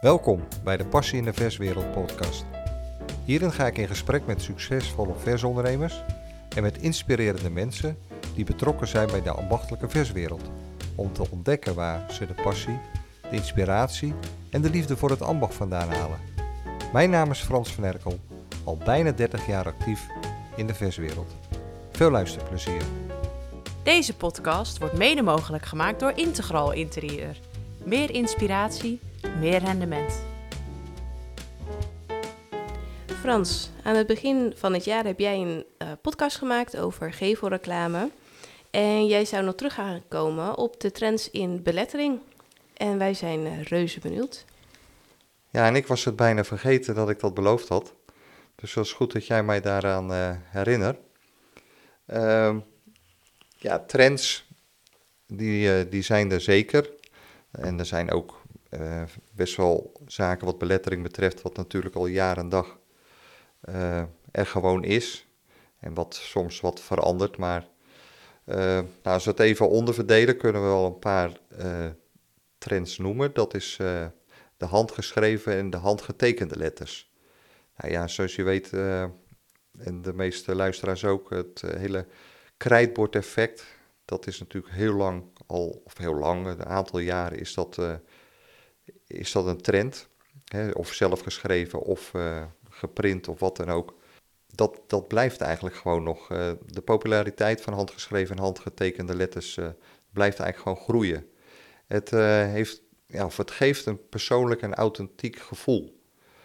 Welkom bij de Passie in de Verswereld podcast. Hierin ga ik in gesprek met succesvolle versondernemers en met inspirerende mensen die betrokken zijn bij de ambachtelijke verswereld, om te ontdekken waar ze de passie, de inspiratie en de liefde voor het ambacht vandaan halen. Mijn naam is Frans van Erkel, al bijna 30 jaar actief in de verswereld. Veel luisterplezier. Deze podcast wordt mede mogelijk gemaakt door Integral Interieur. Meer inspiratie, meer rendement. Frans, aan het begin van het jaar heb jij een podcast gemaakt over gevelreclame. En jij zou nog terug gaan komen op de trends in belettering. En wij zijn reuze benieuwd. Ja, en ik was het bijna vergeten dat ik dat beloofd had. Dus het is goed dat jij mij daaraan herinnert. Trends, die zijn er zeker. En er zijn ook best wel zaken wat belettering betreft, wat natuurlijk al jaar en dag er gewoon is. En wat soms wat verandert. Maar als we het even onderverdelen, kunnen we wel een paar trends noemen. Dat is de handgeschreven en de handgetekende letters. Nou ja, zoals je weet, en de meeste luisteraars ook, het hele krijtbordeffect. Dat is natuurlijk een aantal jaren is dat een trend. Hè, of zelf geschreven of geprint of wat dan ook. Dat blijft eigenlijk gewoon nog. De populariteit van handgeschreven en handgetekende letters blijft eigenlijk gewoon groeien. Het geeft een persoonlijk en authentiek gevoel.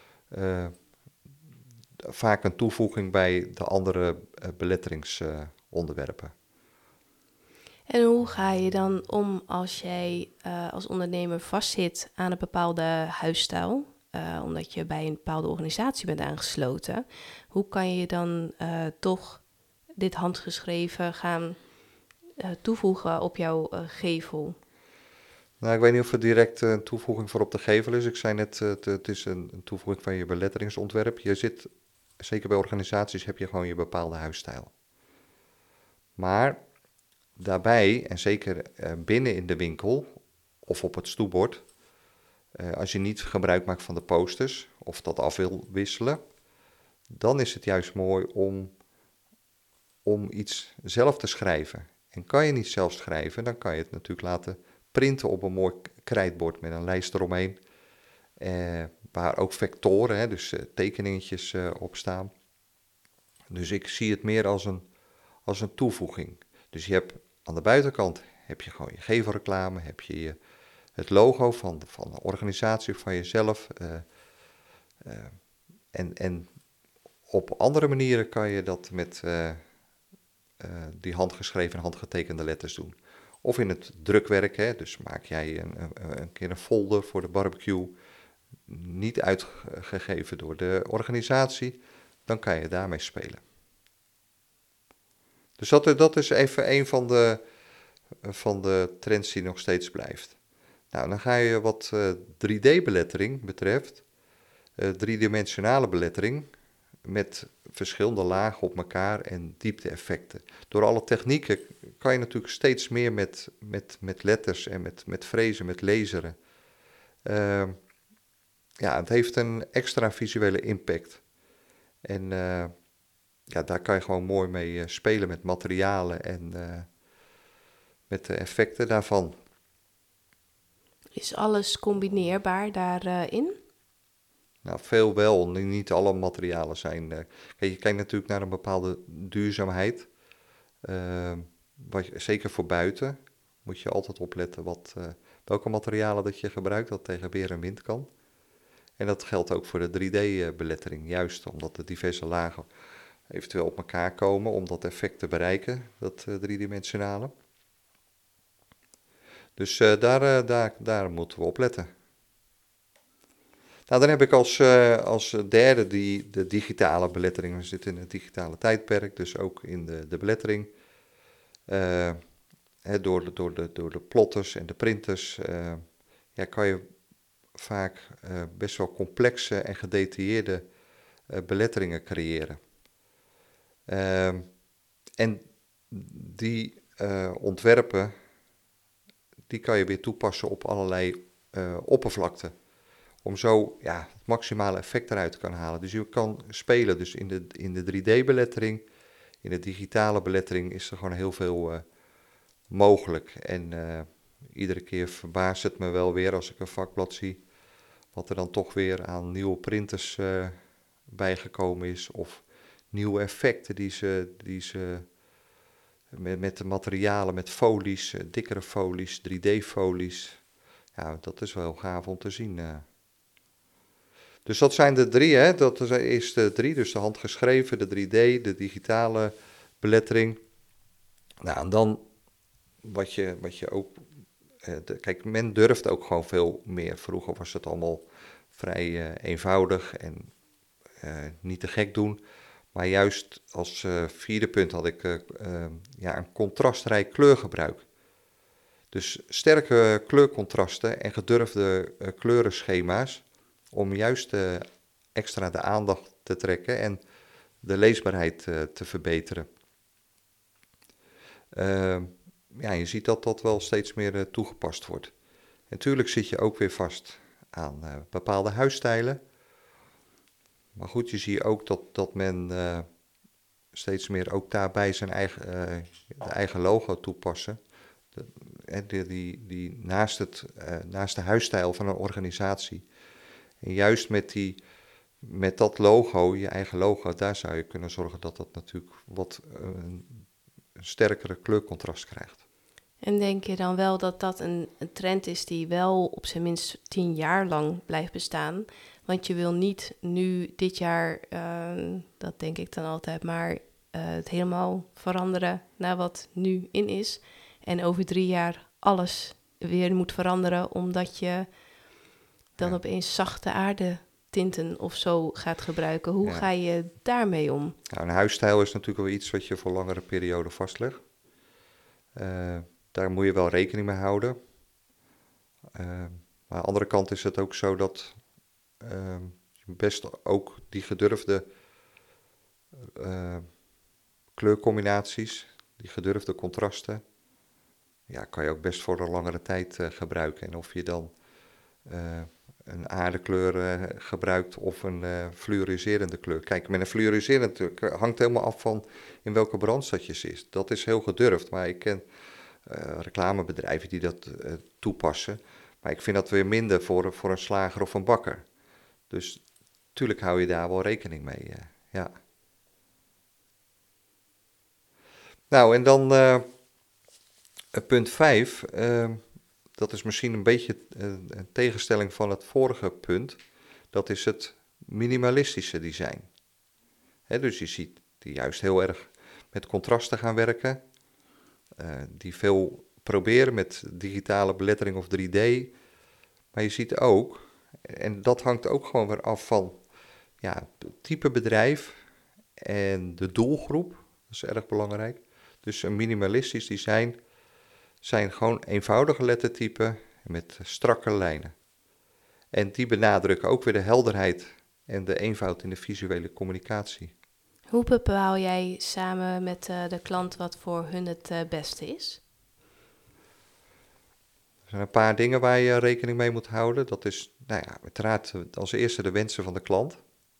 Vaak een toevoeging bij de andere beletteringsonderwerpen. En hoe ga je dan om als jij als ondernemer vastzit aan een bepaalde huisstijl? Omdat je bij een bepaalde organisatie bent aangesloten. Hoe kan je dan toch dit handgeschreven gaan toevoegen op jouw gevel? Nou, ik weet niet of het direct een toevoeging voor op de gevel is. Ik zei net, het is een toevoeging van je beletteringsontwerp. Zeker bij organisaties heb je gewoon je bepaalde huisstijl. Maar daarbij, en zeker binnen in de winkel of op het stoepbord, als je niet gebruik maakt van de posters of dat af wil wisselen, dan is het juist mooi om iets zelf te schrijven. En kan je niet zelf schrijven, dan kan je het natuurlijk laten printen op een mooi krijtbord met een lijst eromheen, waar ook vectoren, dus tekeningetjes op staan. Dus ik zie het meer als een toevoeging. Dus je hebt aan de buitenkant heb je gewoon je gevelreclame, heb je het logo van de organisatie of van jezelf. En op andere manieren kan je dat met die handgeschreven en handgetekende letters doen. Of in het drukwerk, dus maak jij een keer een folder voor de barbecue, niet uitgegeven door de organisatie, dan kan je daarmee spelen. Dus dat is even een van de trends die nog steeds blijft. Nou, dan ga je wat 3D-belettering betreft, driedimensionale belettering met verschillende lagen op elkaar en diepte-effecten. Door alle technieken kan je natuurlijk steeds meer met letters en met frezen, met laseren. Het heeft een extra visuele impact. En daar kan je gewoon mooi mee spelen met materialen en met de effecten daarvan. Is alles combineerbaar daarin? Nou, veel wel. Niet alle materialen zijn. Je kijkt natuurlijk naar een bepaalde duurzaamheid. Zeker voor buiten moet je altijd opletten welke materialen dat je gebruikt, dat tegen weer en wind kan. En dat geldt ook voor de 3D-belettering, juist omdat de diverse lagen eventueel op elkaar komen om dat effect te bereiken, dat driedimensionale. Dus daar moeten we op letten. Nou, dan heb ik als derde de digitale belettering. We zitten in het digitale tijdperk, dus ook in de belettering. Door de plotters en de printers kan je vaak best wel complexe en gedetailleerde beletteringen creëren. En die ontwerpen, die kan je weer toepassen op allerlei oppervlakten. Om zo het maximale effect eruit te kunnen halen. Dus je kan spelen. Dus in de 3D-belettering, in de digitale belettering is er gewoon heel veel mogelijk. En iedere keer verbaast het me wel weer als ik een vakblad zie, wat er dan toch weer aan nieuwe printers bijgekomen is. Of nieuwe effecten die ze met de materialen, met folies, dikkere folies, 3D-folies. Ja, dat is wel gaaf om te zien. Dus dat zijn de 3, hè. Dat is de 3, dus de handgeschreven, de 3D, de digitale belettering. Nou, en dan wat je ook... kijk, men durft ook gewoon veel meer. Vroeger was het allemaal vrij eenvoudig en niet te gek doen. Maar juist als vierde punt had ik een contrastrijk kleurgebruik. Dus sterke kleurcontrasten en gedurfde kleurenschema's om juist extra de aandacht te trekken en de leesbaarheid te verbeteren. Je ziet dat dat wel steeds meer toegepast wordt. En natuurlijk zit je ook weer vast aan bepaalde huisstijlen. Maar goed, je ziet ook dat men steeds meer ook daarbij zijn eigen logo toepassen. Die naast de huisstijl van een organisatie. En juist met dat logo, je eigen logo, daar zou je kunnen zorgen dat dat natuurlijk wat een sterkere kleurcontrast krijgt. En denk je dan wel dat dat een trend is die wel op zijn minst 10 jaar lang blijft bestaan? Want je wil niet nu dit jaar, dat denk ik dan altijd, maar het helemaal veranderen naar wat nu in is. En over 3 jaar alles weer moet veranderen omdat je dan opeens zachte aarde tinten of zo gaat gebruiken. Hoe ga je daarmee om? Nou, een huisstijl is natuurlijk wel iets wat je voor langere perioden vastlegt. Daar moet je wel rekening mee houden. Maar aan de andere kant is het ook zo dat je best ook die gedurfde kleurcombinaties, die gedurfde contrasten, kan je ook best voor een langere tijd gebruiken. En of je dan een aardekleur gebruikt of een fluoriserende kleur. Kijk, met een fluoriserende kleur hangt helemaal af van in welke brandstad je zit. Dat is heel gedurfd, maar ik ken reclamebedrijven die dat toepassen. Maar ik vind dat weer minder voor een slager of een bakker. Dus natuurlijk hou je daar wel rekening mee, ja. Nou, en dan punt 5... dat is misschien een beetje een tegenstelling van het vorige punt. Dat is het minimalistische design. Dus je ziet die juist heel erg met contrasten gaan werken. Die veel proberen met digitale belettering of 3D. Maar je ziet ook, en dat hangt ook gewoon weer af van het type bedrijf en de doelgroep. Dat is erg belangrijk. Dus een minimalistisch design zijn gewoon eenvoudige lettertypen met strakke lijnen. En die benadrukken ook weer de helderheid en de eenvoud in de visuele communicatie. Hoe bepaal jij samen met de klant wat voor hun het beste is? Er zijn een paar dingen waar je rekening mee moet houden. Dat is uiteraard als eerste de wensen van de klant.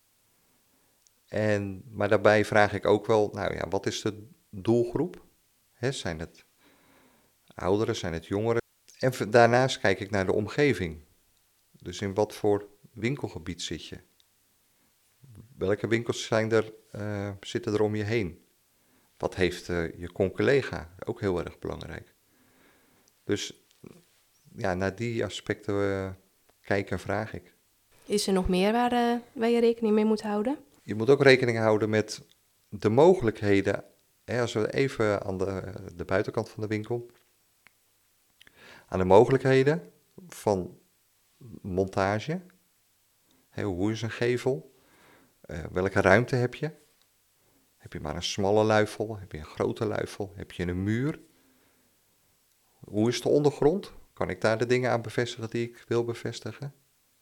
Maar daarbij vraag ik ook wel, wat is de doelgroep? Zijn het ouderen, zijn het jongeren? En daarnaast kijk ik naar de omgeving. Dus in wat voor winkelgebied zit je? Welke winkels zitten er om je heen? Wat heeft je collega? Ook heel erg belangrijk. Dus naar die aspecten kijken en vraag ik. Is er nog meer waar je rekening mee moet houden? Je moet ook rekening houden met de mogelijkheden. Als we even aan de buitenkant van de winkel, aan de mogelijkheden van montage. Hoe is een gevel? Welke ruimte heb je? Heb je maar een smalle luifel? Heb je een grote luifel? Heb je een muur? Hoe is de ondergrond? Kan ik daar de dingen aan bevestigen die ik wil bevestigen?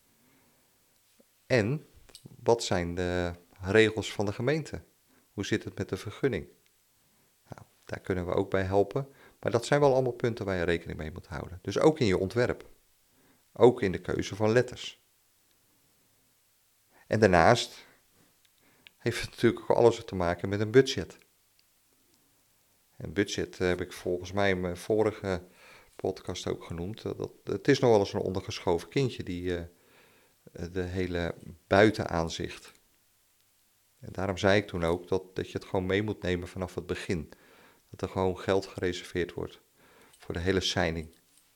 En wat zijn de regels van de gemeente? Hoe zit het met de vergunning? Nou, daar kunnen we ook bij helpen. Maar dat zijn wel allemaal punten waar je rekening mee moet houden. Dus ook in je ontwerp. Ook in de keuze van letters. En daarnaast heeft het natuurlijk ook alles te maken met een budget. En budget heb ik volgens mij in mijn vorige podcast ook genoemd. Het is nog wel eens een ondergeschoven kindje, de hele buitenaanzicht. En daarom zei ik toen ook dat je het gewoon mee moet nemen vanaf het begin. Dat er gewoon geld gereserveerd wordt voor de hele seining.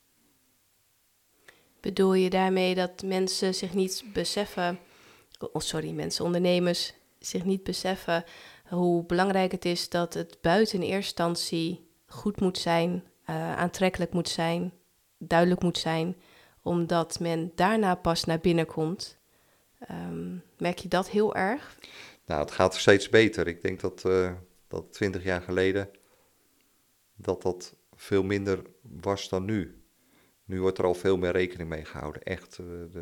Bedoel je daarmee dat mensen zich niet beseffen, ondernemers zich niet beseffen hoe belangrijk het is dat het buiten in eerste instantie goed moet zijn, aantrekkelijk moet zijn, duidelijk moet zijn, omdat men daarna pas naar binnen komt? Merk je dat heel erg? Nou, het gaat steeds beter. Ik denk dat 20 jaar geleden dat veel minder was dan nu. Nu wordt er al veel meer rekening mee gehouden. Echt,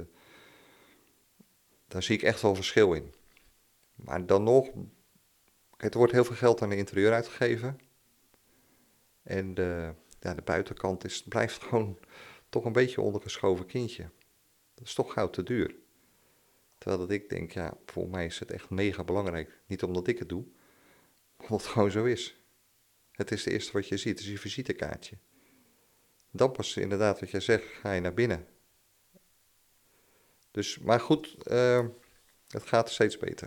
daar zie ik echt wel verschil in. Maar dan nog, er wordt heel veel geld aan de interieur uitgegeven. En de buitenkant blijft gewoon toch een beetje een ondergeschoven kindje. Dat is toch gauw te duur. Terwijl dat ik denk, ja, voor mij is het echt mega belangrijk. Niet omdat ik het doe, maar omdat het gewoon zo is. Het is het eerste wat je ziet, het is je visitekaartje. Dan pas inderdaad wat jij zegt, ga je naar binnen. Dus, maar goed, het gaat steeds beter.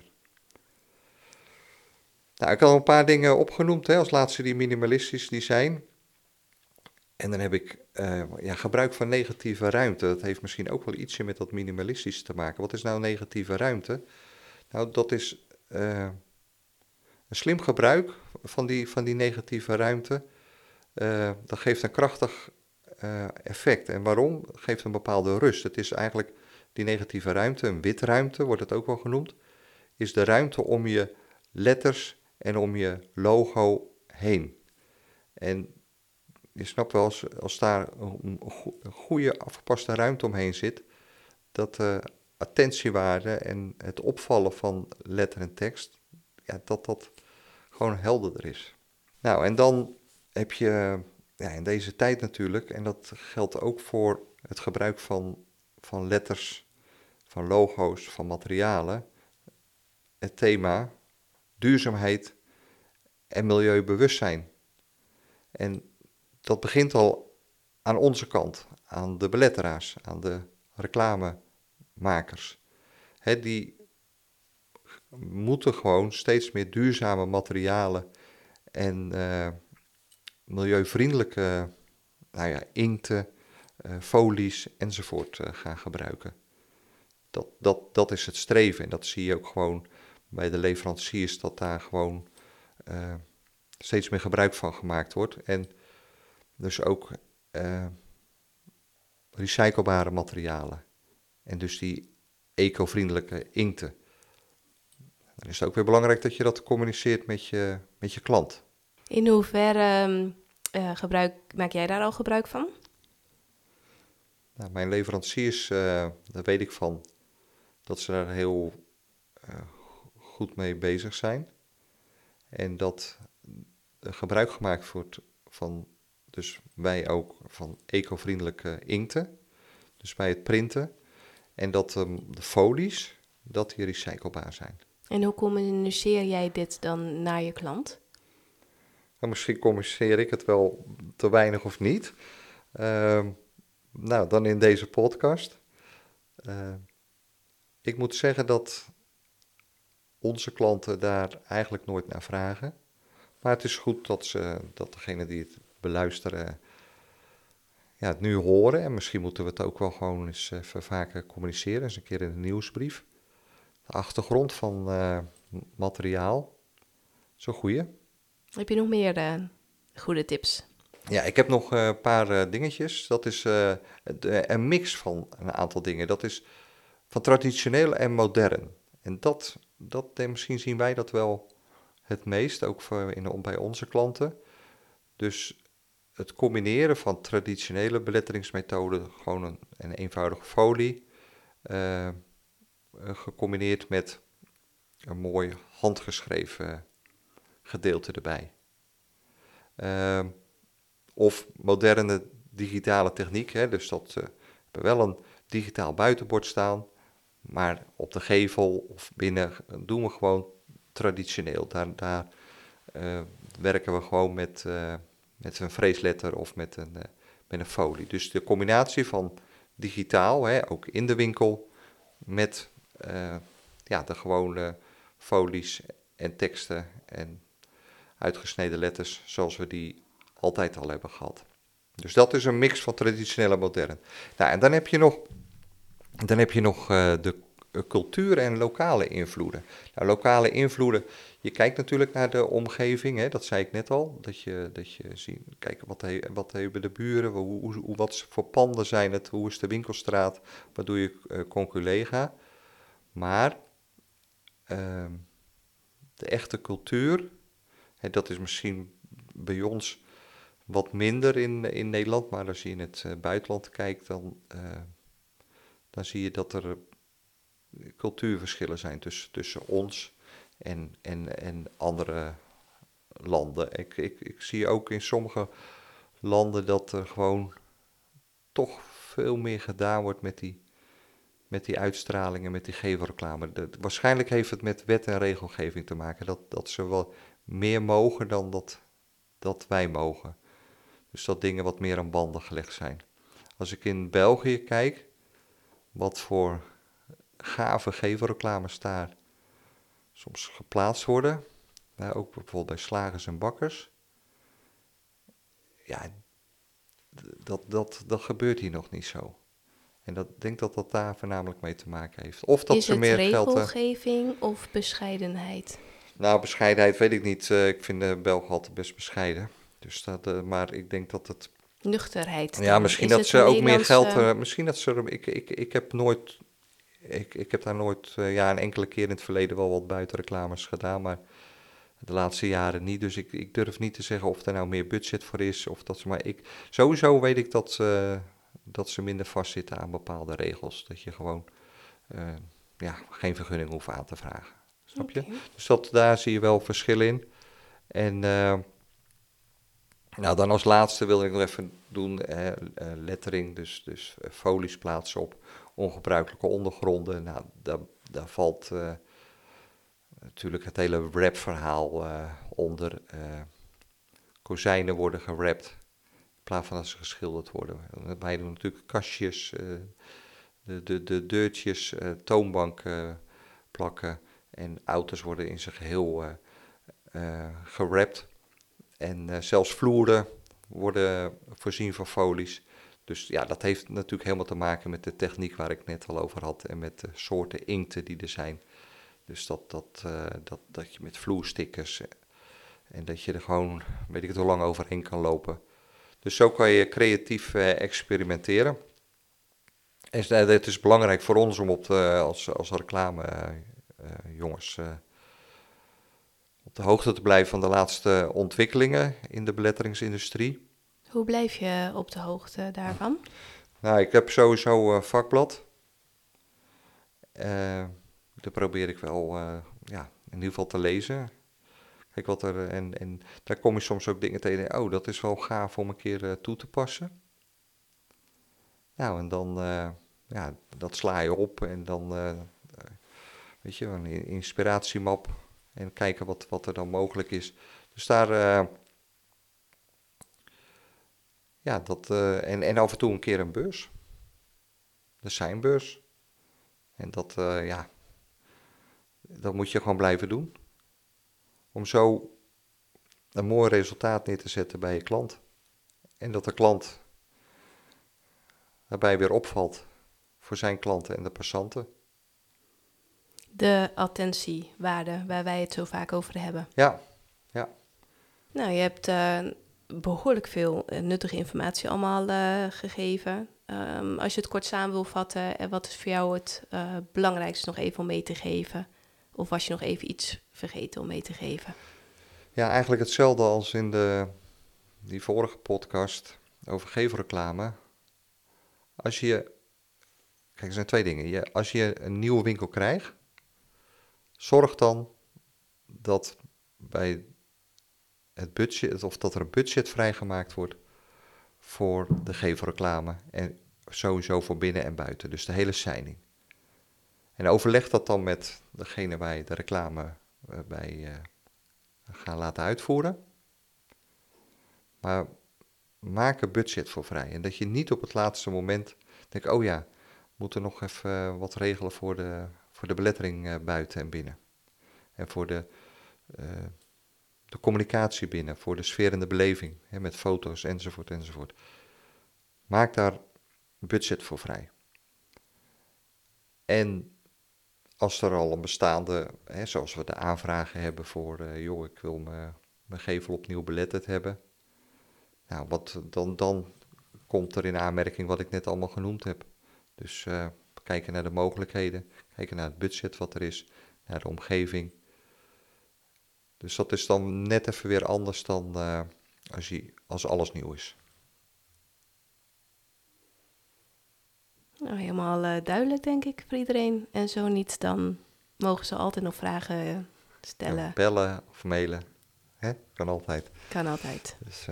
Nou, ik had al een paar dingen opgenoemd, als laatste die minimalistisch die zijn. En dan heb ik gebruik van negatieve ruimte. Dat heeft misschien ook wel ietsje met dat minimalistisch te maken. Wat is nou negatieve ruimte? Nou, dat is een slim gebruik van die negatieve ruimte. Dat geeft een krachtig effect. En waarom? Dat geeft een bepaalde rust. Het is eigenlijk die negatieve ruimte, een witruimte wordt het ook wel genoemd, is de ruimte om je letters en om je logo heen. En je snapt wel, als daar een goede afgepaste ruimte omheen zit, dat de attentiewaarde en het opvallen van letter en tekst, ja, dat gewoon helderder is. Nou, en dan heb je in deze tijd natuurlijk, en dat geldt ook voor het gebruik van letters, van logo's, van materialen, het thema duurzaamheid en milieubewustzijn. En dat begint al aan onze kant, aan de beletteraars, aan de reclamemakers. Die moeten gewoon steeds meer duurzame materialen en milieuvriendelijke inkten, folies enzovoort gaan gebruiken. Dat is het streven en dat zie je ook gewoon bij de leveranciers, dat daar gewoon steeds meer gebruik van gemaakt wordt. En dus ook recyclebare materialen en dus die eco-vriendelijke inkten. Dan is het ook weer belangrijk dat je dat communiceert met je klant. In hoeverre maak jij daar al gebruik van? Nou, mijn leveranciers, daar weet ik van dat ze daar heel goed mee bezig zijn. En dat gebruik gemaakt wordt van, dus wij ook, van eco-vriendelijke inkten. Dus bij het printen. En dat de folies, dat die recyclebaar zijn. En hoe communiceer jij dit dan naar je klant? Nou, misschien communiceer ik het wel te weinig of niet. Nou, dan in deze podcast. Ik moet zeggen dat onze klanten daar eigenlijk nooit naar vragen. Maar het is goed dat degenen die het beluisteren het nu horen. En misschien moeten we het ook wel gewoon eens even vaker communiceren. Eens een keer in een nieuwsbrief. De achtergrond van materiaal. Zo'n goeie. Heb je nog meer goede tips? Ja, ik heb nog een paar dingetjes. Dat is een mix van een aantal dingen. Dat is van traditioneel en modern. En misschien zien wij dat wel het meest, ook bij onze klanten. Dus het combineren van traditionele beletteringsmethoden, gewoon een eenvoudige folie, gecombineerd met een mooi handgeschreven gedeelte erbij. Of moderne digitale techniek, dus dat we wel een digitaal buitenbord staan Maar op de gevel of binnen doen we gewoon traditioneel. Daar werken we gewoon met een freesletter of met een folie. Dus de combinatie van digitaal, hè, ook in de winkel, met de gewone folies en teksten en uitgesneden letters zoals we die altijd al hebben gehad. Dus dat is een mix van traditioneel en modern. Nou, en dan heb je nog de cultuur en lokale invloeden. Nou, lokale invloeden, je kijkt natuurlijk naar de omgeving, hè, dat zei ik net al. Dat je ziet, kijk, wat hebben de buren, wat voor panden zijn het, hoe is de winkelstraat, wat doe je conculega. Maar de echte cultuur, hè, dat is misschien bij ons wat minder in Nederland, maar als je in het buitenland kijkt, dan zie je dat er cultuurverschillen zijn tussen ons en andere landen. Ik zie ook in sommige landen dat er gewoon toch veel meer gedaan wordt met die uitstralingen, met die gevelreclame. Waarschijnlijk heeft het met wet en regelgeving te maken, dat ze wel meer mogen dan dat wij mogen. Dus dat dingen wat meer aan banden gelegd zijn. Als ik in België kijk, wat voor gave gevelreclames daar soms geplaatst worden, ook bijvoorbeeld bij slagers en bakkers. Ja, dat gebeurt hier nog niet zo. En ik denk dat dat daar voornamelijk mee te maken heeft. Of dat Is ze het meer geld... regelgeving of bescheidenheid? Nou, bescheidenheid weet ik niet. Ik vind de Belgen altijd best bescheiden. Dus maar ik denk dat het... Nuchterheid. Ja, dan? misschien Is dat het ze een ook meer Nederlandse- geld... misschien dat ze... Ik heb nooit... Ik heb daar nooit... een enkele keer in het verleden wel wat buitenreclames gedaan, maar de laatste jaren niet. Dus ik durf niet te zeggen of er nou meer budget voor is. Of dat ze, maar sowieso weet ik dat ze minder vastzitten aan bepaalde regels. Dat je gewoon geen vergunning hoeft aan te vragen. Snap je? Oké. Dus daar zie je wel verschil in. En dan als laatste wil ik nog even doen lettering. Dus folies plaatsen op ongebruikelijke ondergronden. Nou, daar valt natuurlijk het hele wrapverhaal onder. Kozijnen worden gewrapt in plaats van dat ze geschilderd worden. Wij doen natuurlijk kastjes, de deurtjes, toonbanken plakken. En auto's worden in zijn geheel gewrapt. En zelfs vloeren worden voorzien van folies. Dus ja, dat heeft natuurlijk helemaal te maken met de techniek waar ik net al over had. En met de soorten inkten die er zijn. Dus dat je met vloerstickers en dat je er gewoon, weet ik het hoe lang overheen kan lopen. Dus zo kan je creatief experimenteren. En het is belangrijk voor ons om als reclame jongens op de hoogte te blijven van de laatste ontwikkelingen in de beletteringsindustrie. Hoe blijf je op de hoogte daarvan? Nou, ik heb sowieso een vakblad. Dat probeer ik wel in ieder geval te lezen. Kijk wat er, en daar kom je soms ook dingen tegen. Oh, dat is wel gaaf om een keer toe te passen. Nou, en dan, dat sla je op en dan, weet je, een inspiratiemap. En kijken wat er dan mogelijk is. Dus daar, en af en toe een keer een beurs. De seinbeurs. En dat moet je gewoon blijven doen. Om zo een mooi resultaat neer te zetten bij je klant. En dat de klant daarbij weer opvalt voor zijn klanten en de passanten. De attentiewaarde waar wij het zo vaak over hebben. Ja. Nou, je hebt behoorlijk veel nuttige informatie allemaal gegeven. Als je het kort samen wil vatten, en wat is voor jou het belangrijkste nog even om mee te geven? Of was je nog even iets vergeten om mee te geven? Ja, eigenlijk hetzelfde als in die vorige podcast over gevelreclame. Kijk, er zijn twee dingen. Als je een nieuwe winkel krijgt, zorg dan dat bij het budget, of dat er een budget vrijgemaakt wordt voor de gevelreclame. En sowieso voor binnen en buiten. Dus de hele seining. En overleg dat dan met degene waar je de reclame bij gaan laten uitvoeren. Maar maak er budget voor vrij. En dat je niet op het laatste moment denkt, oh ja, we moeten nog even wat regelen voor de belettering buiten en binnen. En voor de communicatie binnen, voor de sfeer en de beleving, hè, met foto's enzovoort enzovoort. Maak daar budget voor vrij. En als er al een bestaande, hè, zoals we de aanvragen hebben voor, ik wil mijn gevel opnieuw beletterd hebben. Nou, dan komt er in aanmerking wat ik net allemaal genoemd heb. Dus kijken naar de mogelijkheden, kijken naar het budget wat er is, naar de omgeving. Dus dat is dan net even weer anders dan als alles nieuw is. Nou, helemaal duidelijk, denk ik, voor iedereen. En zo niet, dan mogen ze altijd nog vragen stellen. Ja, bellen of mailen. Hè? Kan altijd. Kan altijd. Dus,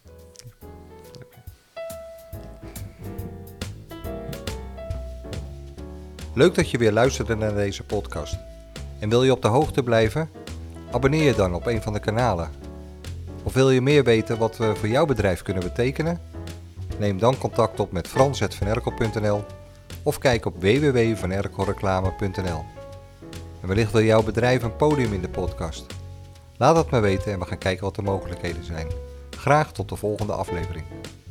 leuk dat je weer luisterde naar deze podcast. En wil je op de hoogte blijven? Abonneer je dan op een van de kanalen. Of wil je meer weten wat we voor jouw bedrijf kunnen betekenen? Neem dan contact op met frans@vanerkel.nl of kijk op www.vanerkelreclame.nl. En wellicht wil jouw bedrijf een podium in de podcast. Laat het me weten en we gaan kijken wat de mogelijkheden zijn. Graag tot de volgende aflevering.